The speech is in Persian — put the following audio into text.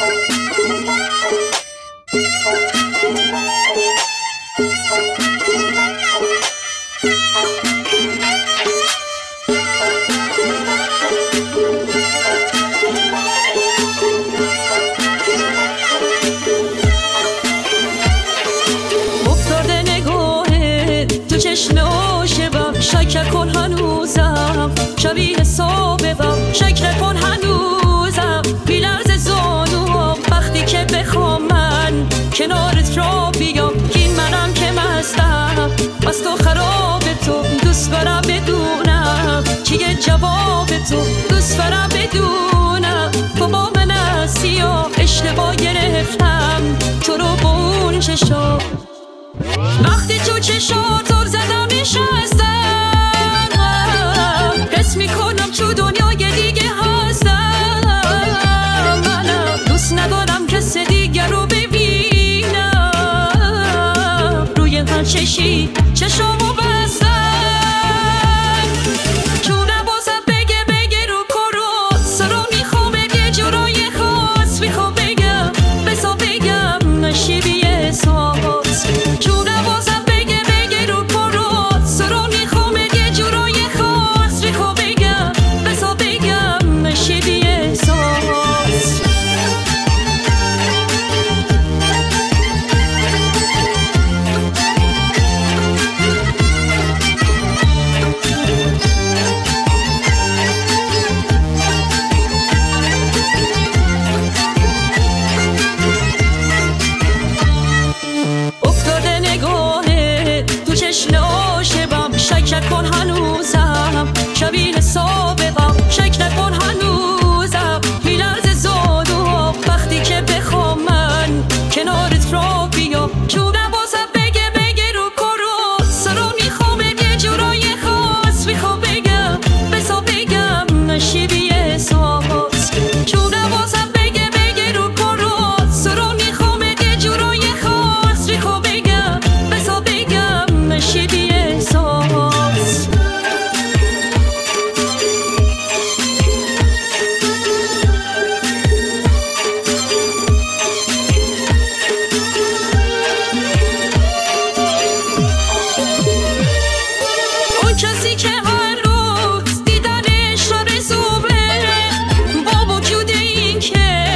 چشم عاشقم شک نکن هنوزم شبیه صبحم شک نکن هنوزم بی‌لرز زانوام وقتی که بخوام من کنارت را بیام این منم که مستم از تو خراب تو دوست دارم بدونم چیه جواب تو دوست دارم بدونم تو با من هستی و اشتباه گرفتم تو رو با اون چشم وقتی تو چشاتو زدم نشستم حس میکنم تو دنیای دیگه هستم منم دوست ندارم کس دیگه رو ببینم روی هر چشی چشامو بستم چونه بازم بگه رو کرو سرا میخوام یه جورای خاص میخوام بگم بسا بگم نشیبی احساس چونه بازم بگه رو کرو سرا میخوام یه جورای خاص میخوام بگم بسا بگم نشیبی احساس افتاده نگاهه تو چشم عاشقم شک نکن هنوزم شبیه سابقم شک نکن هنوزم بی‌لرز زانوام وقتی که بخوام من کنارت را بیام چونه بازم بگه رو کرو سرا میخوام یه جورای خاص میخوام بگم بسا بگم نشیبی احساس چونه بازم بگه رو کرو سرا میخوام یه جورای خاص میخوام بگم بسا بگم نشیبی احساس اون کسی که هر روز دیدنش آرزومه با وجود این که